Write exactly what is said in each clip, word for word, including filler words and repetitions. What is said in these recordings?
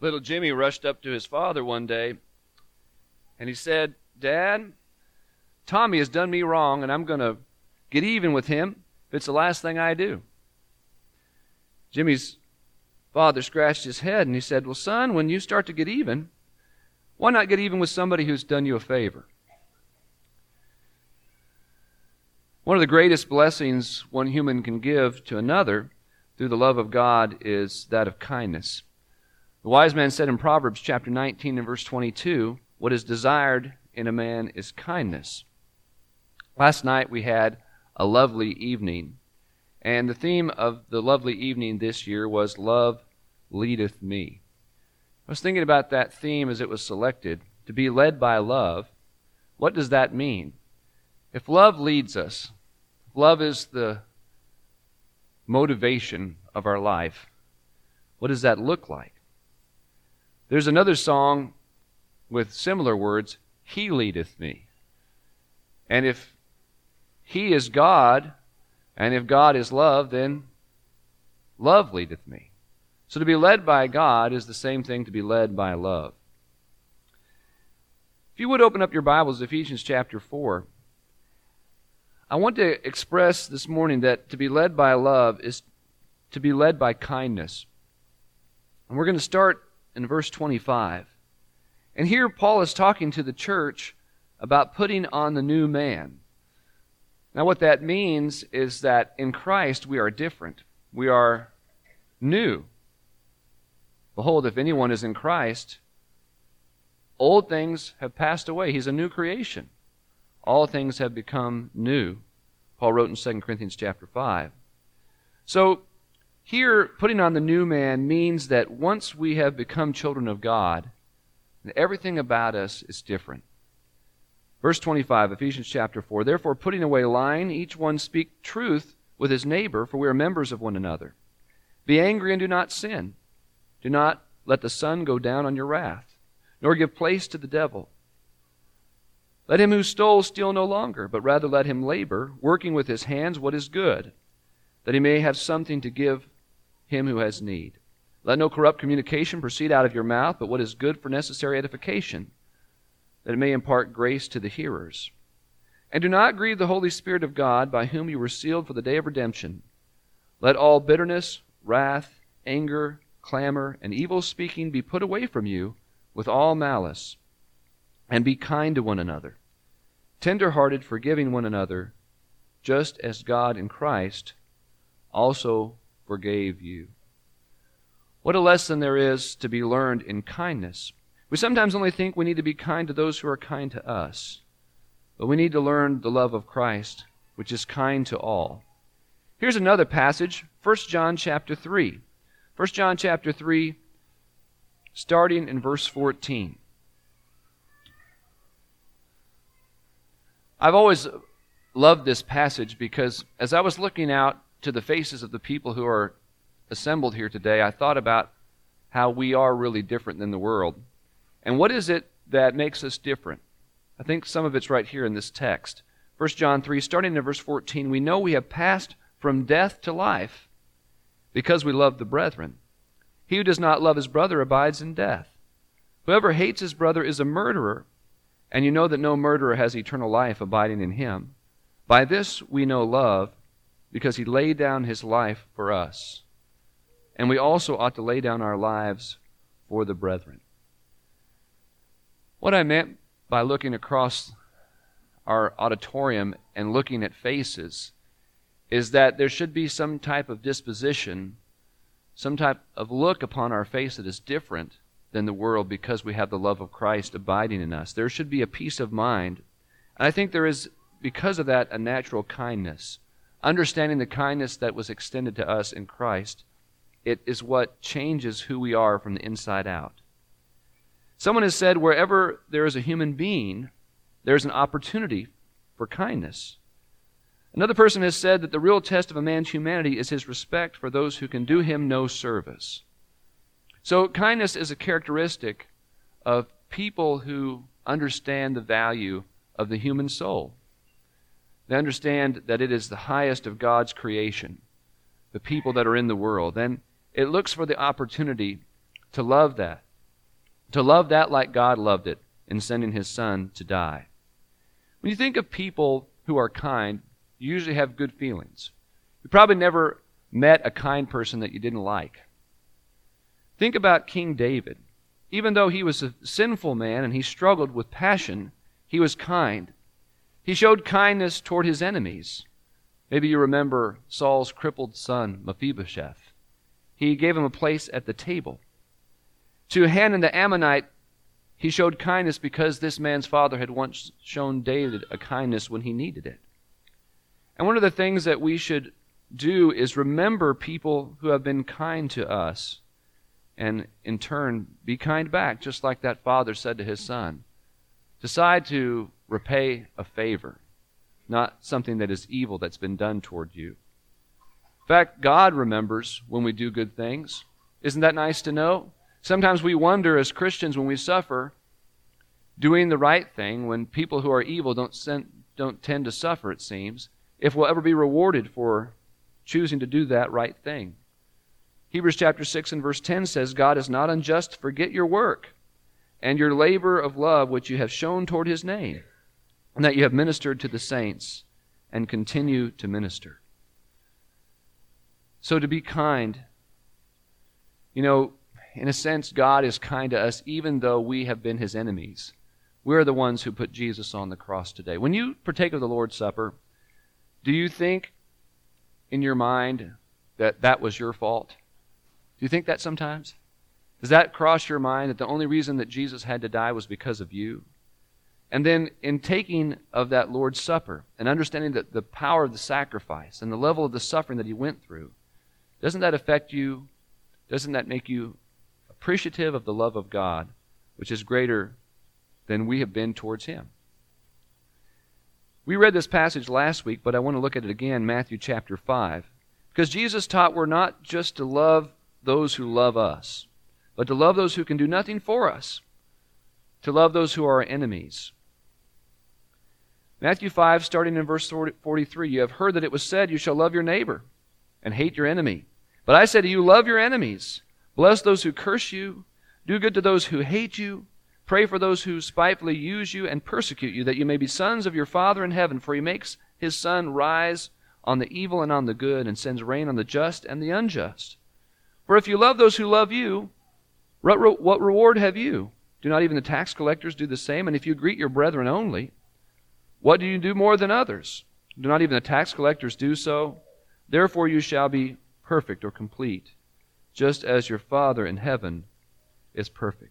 Little Jimmy rushed up to his father one day, and he said, "Dad, Tommy has done me wrong, and I'm going to get even with him if it's the last thing I do." Jimmy's father scratched his head, and he said, "Well, son, when you start to get even, why not get even with somebody who's done you a favor?" One of the greatest blessings one human can give to another through the love of God is that of kindness. The wise man said in Proverbs chapter nineteen and verse twenty-two, "What is desired in a man is kindness." Last night we had a lovely evening, and the theme of the lovely evening this year was "Love Leadeth Me." I was thinking about that theme as it was selected, to be led by love. What does that mean? If love leads us, if love is the motivation of our life, what does that look like? There's another song with similar words, "He leadeth me." And if He is God, and if God is love, then love leadeth me. So to be led by God is the same thing to be led by love. If you would open up your Bibles to Ephesians chapter four, I want to express this morning that to be led by love is to be led by kindness. And we're going to start in verse twenty-five. And here Paul is talking to the church about putting on the new man. Now what that means is that in Christ we are different. We are new. Behold, if anyone is in Christ, old things have passed away. He's a new creation. All things have become new. Paul wrote in Second Corinthians chapter five. So here, putting on the new man means that once we have become children of God, everything about us is different. Verse twenty-five, Ephesians chapter four, "Therefore, putting away lying, each one speak truth with his neighbor, for we are members of one another. Be angry and do not sin. Do not let the sun go down on your wrath, nor give place to the devil. Let him who stole steal no longer, but rather let him labor, working with his hands what is good, that he may have something to give him who has need. Let no corrupt communication proceed out of your mouth, but what is good for necessary edification, that it may impart grace to the hearers. And do not grieve the Holy Spirit of God, by whom you were sealed for the day of redemption. Let all bitterness, wrath, anger, clamor, and evil speaking be put away from you with all malice. And be kind to one another, tender-hearted, forgiving one another, just as God in Christ also forgave you." What a lesson there is to be learned in kindness. We sometimes only think we need to be kind to those who are kind to us, but we need to learn the love of Christ, which is kind to all. Here's another passage, First John chapter three. First John chapter three, starting in verse fourteen. I've always loved this passage because as I was looking out to the faces of the people who are assembled here today, I thought about how we are really different than the world. And what is it that makes us different? I think some of it's right here in this text. First John three, starting in verse fourteen, "We know we have passed from death to life because we love the brethren. He who does not love his brother abides in death. Whoever hates his brother is a murderer, and you know that no murderer has eternal life abiding in him. By this we know love, because he laid down his life for us. And we also ought to lay down our lives for the brethren." What I meant by looking across our auditorium and looking at faces is that there should be some type of disposition, some type of look upon our face that is different than the world because we have the love of Christ abiding in us. There should be a peace of mind. And I think there is, because of that, a natural kindness. Understanding the kindness that was extended to us in Christ, it is what changes who we are from the inside out. Someone has said, wherever there is a human being, there is an opportunity for kindness. Another person has said that the real test of a man's humanity is his respect for those who can do him no service. So kindness is a characteristic of people who understand the value of the human soul. They understand that it is the highest of God's creation, the people that are in the world. And it looks for the opportunity to love that, To love that like God loved it in sending his Son to die. When you think of people who are kind, you usually have good feelings. You probably never met a kind person that you didn't like. Think about King David. Even though he was a sinful man and he struggled with passion, he was kind. He showed kindness toward his enemies. Maybe you remember Saul's crippled son, Mephibosheth. He gave him a place at the table. To Hanan the Ammonite, he showed kindness because this man's father had once shown David a kindness when he needed it. And one of the things that we should do is remember people who have been kind to us, and in turn be kind back, just like that father said to his son. Decide to repay a favor, not something that is evil that's been done toward you. In fact, God remembers when we do good things. Isn't that nice to know? Sometimes we wonder as Christians when we suffer, doing the right thing, when people who are evil don't, send, don't tend to suffer, it seems, if we'll ever be rewarded for choosing to do that right thing. Hebrews chapter six and verse ten says, God is not unjust to forget your work and your labor of love which you have shown toward his name, and that you have ministered to the saints and continue to minister. So to be kind, you know, in a sense, God is kind to us even though we have been his enemies. We're the ones who put Jesus on the cross today. When you partake of the Lord's Supper, do you think in your mind that that was your fault? Do you think that sometimes? Does that cross your mind that the only reason that Jesus had to die was because of you? And then in taking of that Lord's Supper and understanding that the power of the sacrifice and the level of the suffering that he went through, doesn't that affect you? Doesn't that make you appreciative of the love of God, which is greater than we have been towards him? We read this passage last week, but I want to look at it again, Matthew chapter five. Because Jesus taught we're not just to love those who love us, but to love those who can do nothing for us, to love those who are our enemies. Matthew five, starting in verse forty-three, you have heard that it was said, you shall love your neighbor and hate your enemy. But I say to you, love your enemies, bless those who curse you, do good to those who hate you, pray for those who spitefully use you and persecute you, that you may be sons of your Father in heaven, for he makes his sun rise on the evil and on the good, and sends rain on the just and the unjust. For if you love those who love you, what reward have you? Do not even the tax collectors do the same? And if you greet your brethren only, what do you do more than others? Do not even the tax collectors do so? Therefore you shall be perfect or complete, just as your Father in heaven is perfect.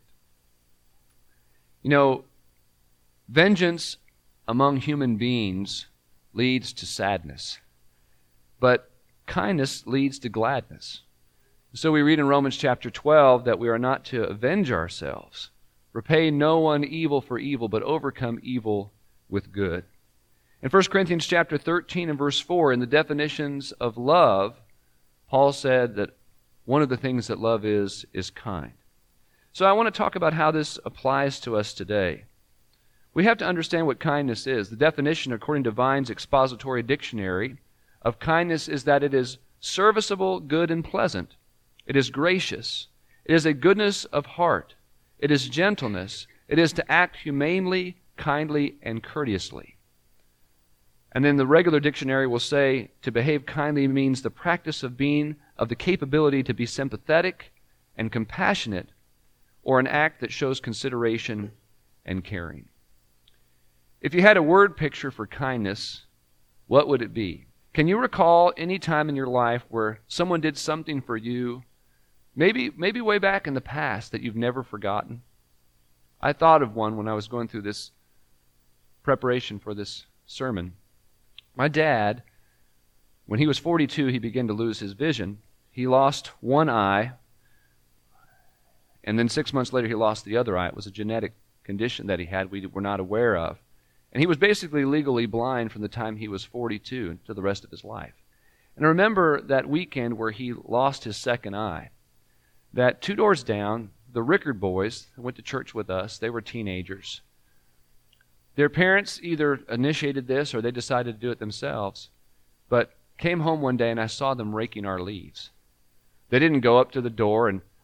You know, vengeance among human beings leads to sadness, but kindness leads to gladness. So we read in Romans chapter twelve that we are not to avenge ourselves. Repay no one evil for evil, but overcome evil with good. In First Corinthians chapter thirteen and verse four, in the definitions of love, Paul said that one of the things that love is, is kind. So I want to talk about how this applies to us today. We have to understand what kindness is. The definition, according to Vine's Expository Dictionary, of kindness is that it is serviceable, good, and pleasant. It is gracious. It is a goodness of heart. It is gentleness. It is to act humanely, kindly, and courteously. And then the regular dictionary will say to behave kindly means the practice of being of the capability to be sympathetic and compassionate, or an act that shows consideration and caring. If you had a word picture for kindness, what would it be? Can you recall any time in your life where someone did something for you, maybe maybe way back in the past, that you've never forgotten? I thought of one when I was going through this preparation for this sermon. My dad, when he was forty-two, he began to lose his vision. He lost one eye, and then six months later he lost the other eye. It was a genetic condition that he had we were not aware of. And he was basically legally blind from the time he was forty-two to the rest of his life. And I remember that weekend where he lost his second eye, that two doors down, the Rickard boys who went to church with us, they were teenagers. Their parents either initiated this or they decided to do it themselves, but came home one day and I saw them raking our leaves. They didn't go up to the door and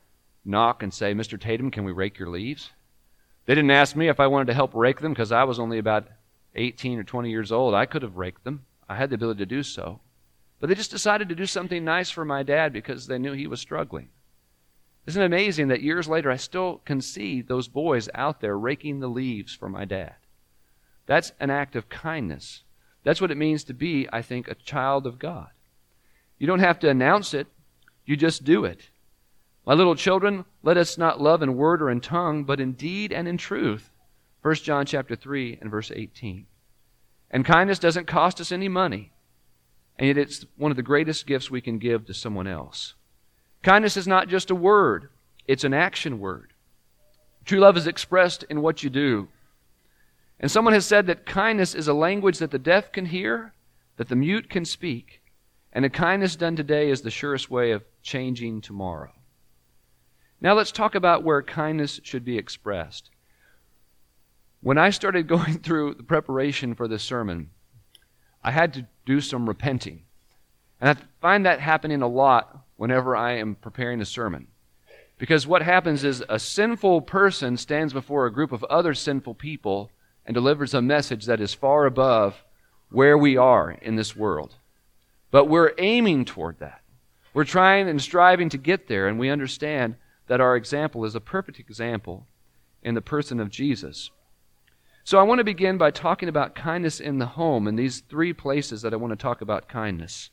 knock and say, Mister Tatum, can we rake your leaves? They didn't ask me if I wanted to help rake them because I was only about eighteen or twenty years old. I could have raked them. I had the ability to do so. But they just decided to do something nice for my dad because they knew he was struggling. Isn't it amazing that years later I still can see those boys out there raking the leaves for my dad? That's an act of kindness. That's what it means to be, I think, a child of God. You don't have to announce it. You just do it. My little children, let us not love in word or in tongue, but in deed and in truth. First John chapter three and verse eighteen. And kindness doesn't cost us any money, and yet it's one of the greatest gifts we can give to someone else. Kindness is not just a word, it's an action word. True love is expressed in what you do. And someone has said that kindness is a language that the deaf can hear, that the mute can speak, and a kindness done today is the surest way of changing tomorrow. Now let's talk about where kindness should be expressed. When I started going through the preparation for this sermon, I had to do some repenting. And I find that happening a lot whenever I am preparing a sermon. Because what happens is a sinful person stands before a group of other sinful people and delivers a message that is far above where we are in this world. But we're aiming toward that. We're trying and striving to get there, and we understand that our example is a perfect example in the person of Jesus. So I want to begin by talking about kindness in the home, and these three places that I want to talk about kindness.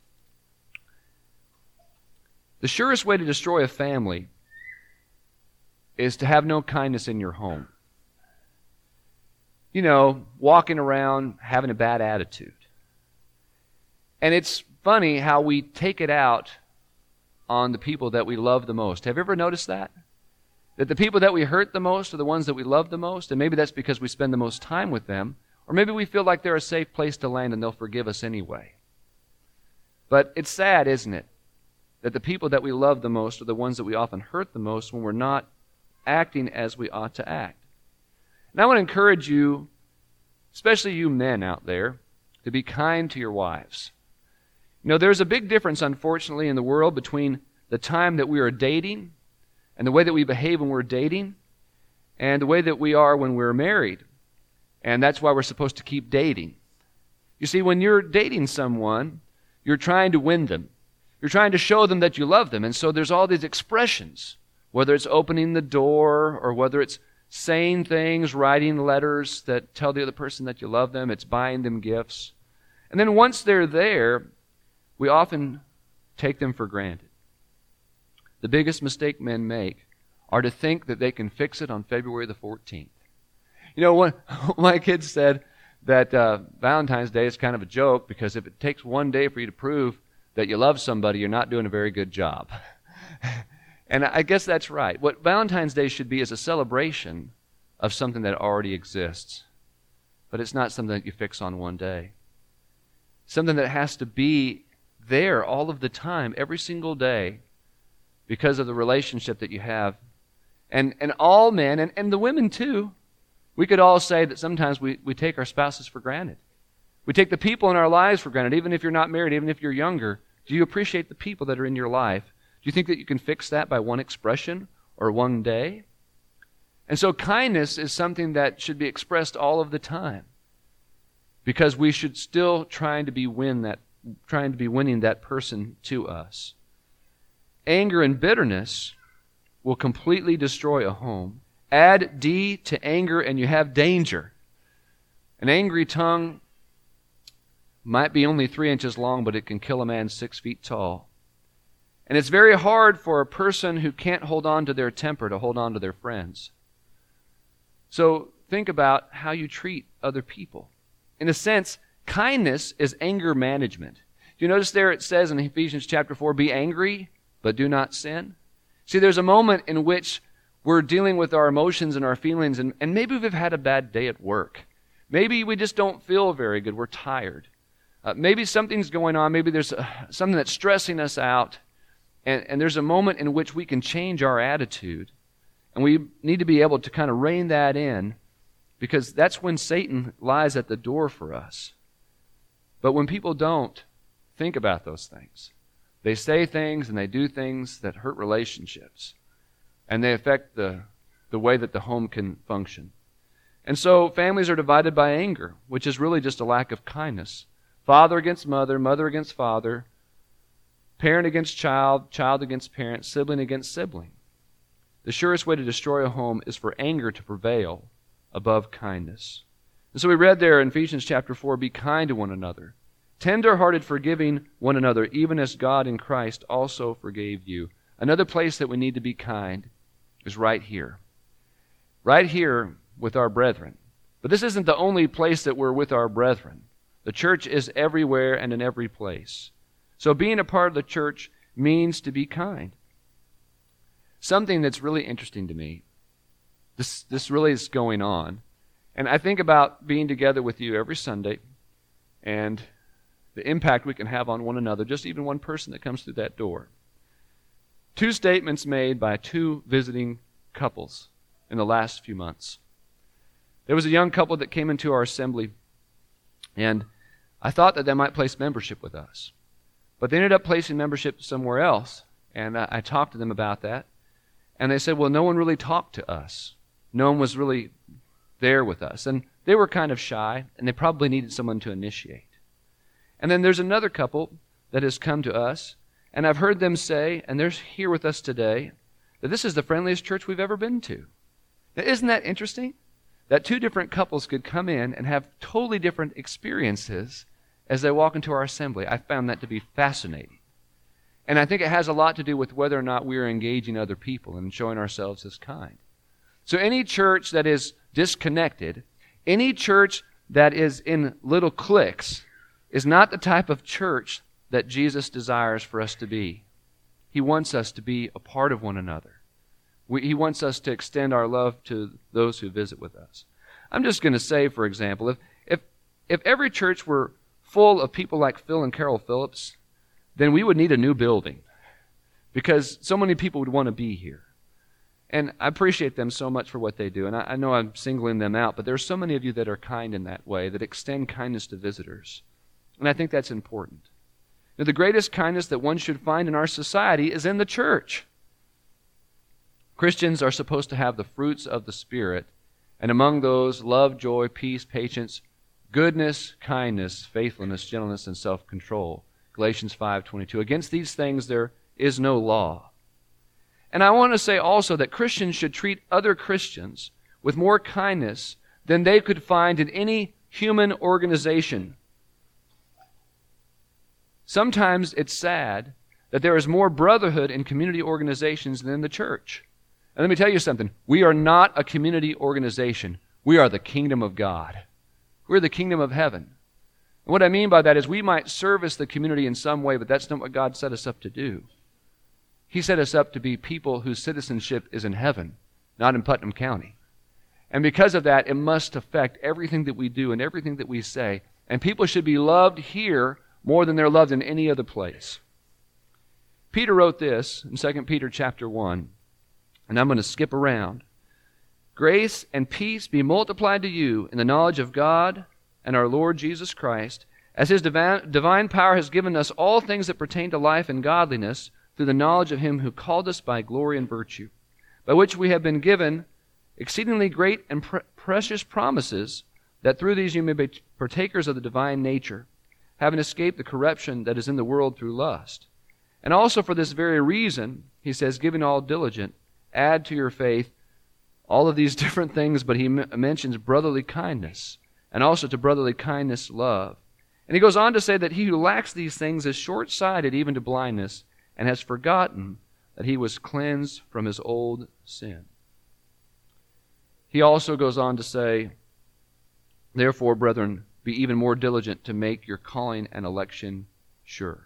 The surest way to destroy a family is to have no kindness in your home. You know, walking around having a bad attitude. And it's funny how we take it out on the people that we love the most. Have you ever noticed that? That the people that we hurt the most are the ones that we love the most, and maybe that's because we spend the most time with them, or maybe we feel like they're a safe place to land and they'll forgive us anyway. But it's sad, isn't it, that the people that we love the most are the ones that we often hurt the most when we're not acting as we ought to act. And I want to encourage you, especially you men out there, to be kind to your wives. You know, there's a big difference, unfortunately, in the world between the time that we are dating and the way that we behave when we're dating and the way that we are when we're married. And that's why we're supposed to keep dating. You see, when you're dating someone, you're trying to win them. You're trying to show them that you love them. And so there's all these expressions, whether it's opening the door or whether it's saying things, writing letters that tell the other person that you love them. It's buying them gifts. And then once they're there, we often take them for granted. The biggest mistake men make are to think that they can fix it on February the fourteenth. You know, one, my kids said that uh, Valentine's Day is kind of a joke because if it takes one day for you to prove that you love somebody, you're not doing a very good job. And I guess that's right. What Valentine's Day should be is a celebration of something that already exists. But it's not something that you fix on one day. Something that has to be there all of the time, every single day, because of the relationship that you have. And and all men, and, and the women too, we could all say that sometimes we, we take our spouses for granted. We take the people in our lives for granted, even if you're not married, even if you're younger. Do you appreciate the people that are in your life? Do you think that you can fix that by one expression or one day? And so kindness is something that should be expressed all of the time, because we should still trying to be win that trying to be winning that person to us. Anger and bitterness will completely destroy a home. Add D to anger and you have danger. An angry tongue might be only three inches long, but it can kill a man six feet tall. And it's very hard for a person who can't hold on to their temper to hold on to their friends. So think about how you treat other people. In a sense, kindness is anger management. Do you notice there it says in Ephesians chapter four, be angry, but do not sin? See, there's a moment in which we're dealing with our emotions and our feelings, and, and maybe we've had a bad day at work. Maybe we just don't feel very good. We're tired. Uh, maybe something's going on. Maybe there's uh, something that's stressing us out. And, and there's a moment in which we can change our attitude. And we need to be able to kind of rein that in, because that's when Satan lies at the door for us. But when people don't think about those things, they say things and they do things that hurt relationships. and they affect the, the way that the home can function. And so families are divided by anger, which is really just a lack of kindness. Father against mother, mother against father, parent against child, child against parent, sibling against sibling. The surest way to destroy a home is for anger to prevail above kindness. And so we read there in Ephesians chapter four, be kind to one another, tender-hearted, forgiving one another, even as God in Christ also forgave you. Another place that we need to be kind is right here. Right here with our brethren. But this isn't the only place that we're with our brethren. The church is everywhere and in every place. So being a part of the church means to be kind. Something that's really interesting to me, this, this really is going on, and I think about being together with you every Sunday and the impact we can have on one another, just even one person that comes through that door. Two statements made by two visiting couples in the last few months. There was a young couple that came into our assembly, and I thought that they might place membership with us. But they ended up placing membership somewhere else, and I, I talked to them about that. And they said, well, no one really talked to us. No one was really there with us. And they were kind of shy, and they probably needed someone to initiate. And then there's another couple that has come to us, and I've heard them say, and they're here with us today, that this is the friendliest church we've ever been to. Now, isn't that interesting? That two different couples could come in and have totally different experiences as they walk into our assembly. I found that to be fascinating. And I think it has a lot to do with whether or not we are engaging other people and showing ourselves as kind. So any church that is disconnected, any church that is in little cliques, is not the type of church that Jesus desires for us to be. He wants us to be a part of one another. We, he wants us to extend our love to those who visit with us. I'm just going to say, for example, if, if, if every church were full of people like Phil and Carol Phillips, then we would need a new building because so many people would want to be here. And I appreciate them so much for what they do. And I, I know I'm singling them out, but there are so many of you that are kind in that way, that extend kindness to visitors. And I think that's important. Now, the greatest kindness that one should find in our society is in the church. Christians are supposed to have the fruits of the Spirit, and among those, love, joy, peace, patience, goodness, kindness, faithfulness, gentleness, and self-control. Galatians five twenty-two. Against these things there is no law. And I want to say also that Christians should treat other Christians with more kindness than they could find in any human organization. Sometimes it's sad that there is more brotherhood in community organizations than in the church. And let me tell you something. We are not a community organization. We are the kingdom of God. We're the kingdom of heaven. And what I mean by that is we might service the community in some way, but that's not what God set us up to do. He set us up to be people whose citizenship is in heaven, not in Putnam County. And because of that, it must affect everything that we do and everything that we say. And people should be loved here more than they're loved in any other place. Peter wrote this in Second Peter chapter one, and I'm going to skip around. Grace and peace be multiplied to you in the knowledge of God and our Lord Jesus Christ, as His divine, divine power has given us all things that pertain to life and godliness through the knowledge of Him who called us by glory and virtue, by which we have been given exceedingly great and pre- precious promises, that through these you may be partakers of the divine nature, having escaped the corruption that is in the world through lust. And also for this very reason, he says, giving all diligent, add to your faith all of these different things, but he m- mentions brotherly kindness, and also to brotherly kindness love. And he goes on to say that he who lacks these things is short-sighted even to blindness, and has forgotten that he was cleansed from his old sin. He also goes on to say, therefore, brethren, be even more diligent to make your calling and election sure.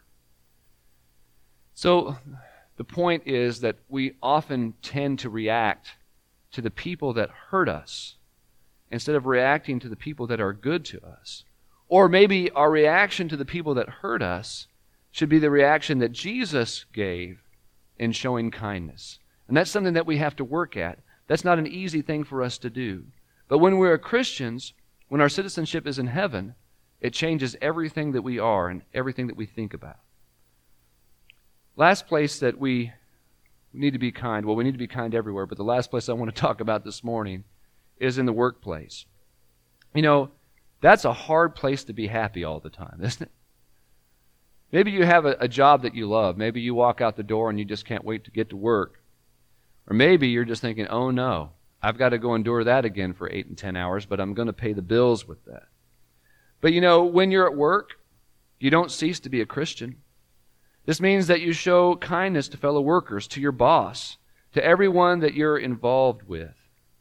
So the point is that we often tend to react to the people that hurt us instead of reacting to the people that are good to us. Or maybe our reaction to the people that hurt us should be the reaction that Jesus gave in showing kindness. And that's something that we have to work at. That's not an easy thing for us to do. But when we're Christians, when our citizenship is in heaven, it changes everything that we are and everything that we think about. Last place that we we need to be kind. Well, we need to be kind everywhere, but the last place I want to talk about this morning is in the workplace. You know, that's a hard place to be happy all the time, isn't it? Maybe you have a, a job that you love. Maybe you walk out the door and you just can't wait to get to work. Or maybe you're just thinking, oh no, I've got to go endure that again for eight and ten hours, but I'm going to pay the bills with that. But you know, when you're at work, you don't cease to be a Christian. This means that you show kindness to fellow workers, to your boss, to everyone that you're involved with.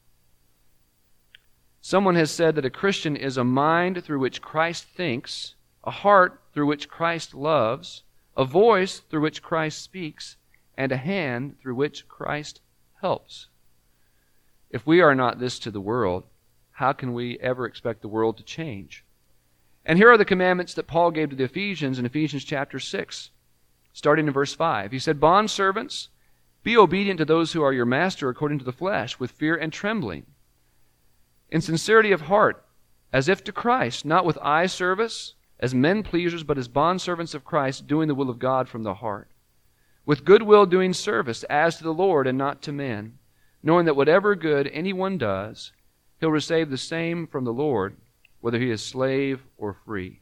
Someone has said that a Christian is a mind through which Christ thinks, a heart through which Christ loves, a voice through which Christ speaks, and a hand through which Christ helps. If we are not this to the world, how can we ever expect the world to change? And here are the commandments that Paul gave to the Ephesians in Ephesians chapter six, starting in verse five. He said, "Bondservants, be obedient to those who are your master according to the flesh, with fear and trembling, in sincerity of heart, as if to Christ, not with eye service, as men pleasers, but as bondservants of Christ, doing the will of God from the heart, with good will doing service, as to the Lord and not to men, knowing that whatever good anyone does, he'll receive the same from the Lord, whether he is slave or free."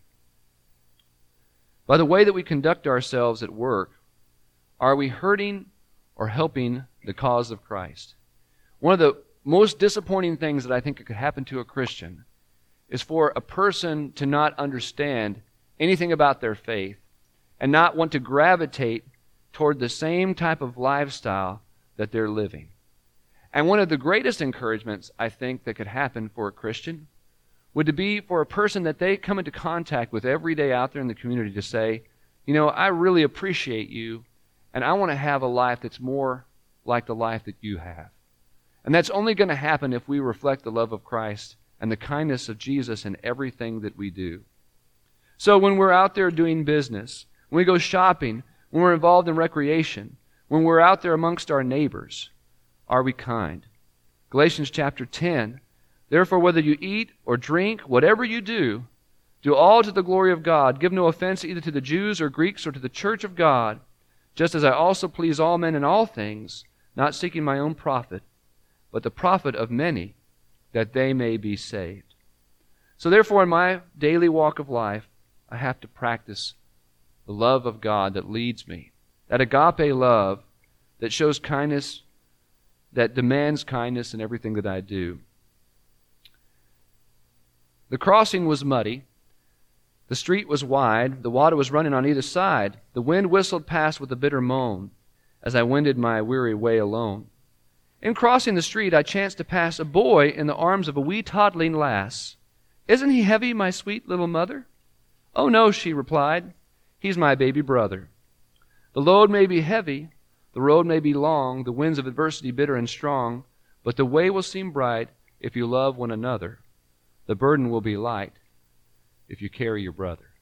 By the way that we conduct ourselves at work, are we hurting or helping the cause of Christ? One of the most disappointing things that I think could happen to a Christian is for a person to not understand anything about their faith and not want to gravitate toward the same type of lifestyle that they're living. And one of the greatest encouragements I think that could happen for a Christian would to be for a person that they come into contact with every day out there in the community to say, you know, I really appreciate you, and I want to have a life that's more like the life that you have. And that's only going to happen if we reflect the love of Christ and the kindness of Jesus in everything that we do. So when we're out there doing business, when we go shopping, when we're involved in recreation, when we're out there amongst our neighbors, are we kind? Galatians chapter ten, "Therefore whether you eat or drink, whatever you do, do all to the glory of God. Give no offense either to the Jews or Greeks or to the church of God, just as I also please all men in all things, not seeking my own profit, but the profit of many, that they may be saved." So therefore in my daily walk of life, I have to practice the love of God that leads me, that agape love that shows kindness, that demands kindness in everything that I do. The crossing was muddy. The street was wide. The water was running on either side. The wind whistled past with a bitter moan as I wended my weary way alone. In crossing the street, I chanced to pass a boy in the arms of a wee toddling lass. "Isn't he heavy, my sweet little mother?" "Oh, no," she replied. "He's my baby brother." The load may be heavy, the road may be long, the winds of adversity bitter and strong, but the way will seem bright if you love one another. The burden will be light if you carry your brother.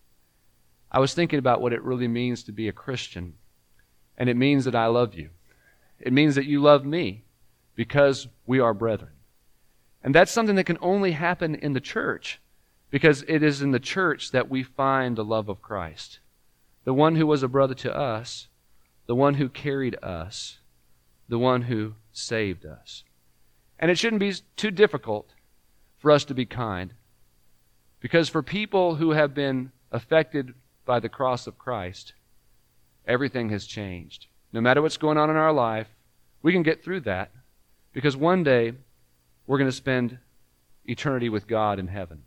I was thinking about what it really means to be a Christian, and it means that I love you. It means that you love me because we are brethren. And that's something that can only happen in the church, because it is in the church that we find the love of Christ, the one who was a brother to us, the one who carried us, the one who saved us. And it shouldn't be too difficult for us to be kind, because for people who have been affected by the cross of Christ, everything has changed. No matter what's going on in our life, we can get through that, because one day we're going to spend eternity with God in heaven.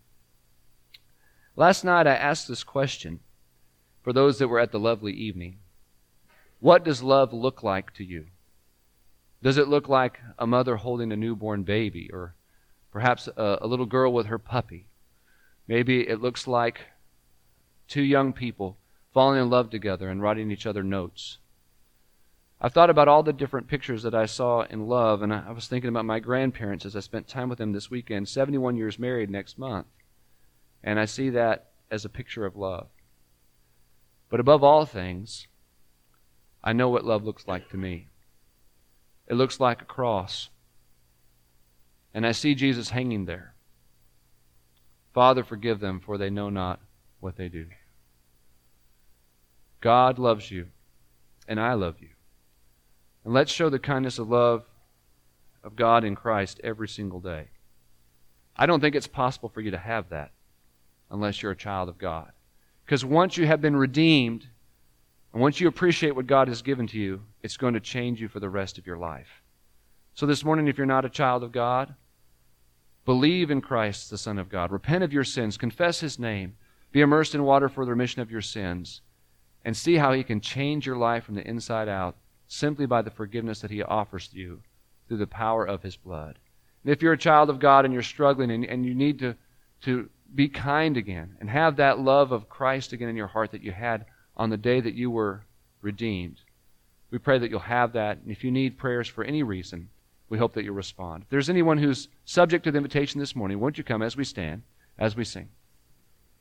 Last night I asked this question for those that were at the lovely evening. What does love look like to you? Does it look like a mother holding a newborn baby, or perhaps a, a little girl with her puppy? Maybe it looks like two young people falling in love together and writing each other notes. I've thought about all the different pictures that I saw in love, and I was thinking about my grandparents as I spent time with them this weekend, seventy-one years married next month. And I see that as a picture of love. But above all things, I know what love looks like to me. It looks like a cross. And I see Jesus hanging there. "Father, forgive them, for they know not what they do." God loves you, and I love you. And let's show the kindness of love of God in Christ every single day. I don't think it's possible for you to have that unless you're a child of God. Because once you have been redeemed, and once you appreciate what God has given to you, it's going to change you for the rest of your life. So this morning, if you're not a child of God, believe in Christ, the Son of God. Repent of your sins. Confess His name. Be immersed in water for the remission of your sins. And see how He can change your life from the inside out simply by the forgiveness that He offers to you through the power of His blood. And if you're a child of God and you're struggling and, and you need to, to be kind again and have that love of Christ again in your heart that you had on the day that you were redeemed, we pray that you'll have that. And if you need prayers for any reason, we hope that you'll respond. If there's anyone who's subject to the invitation this morning, won't you come as we stand, as we sing?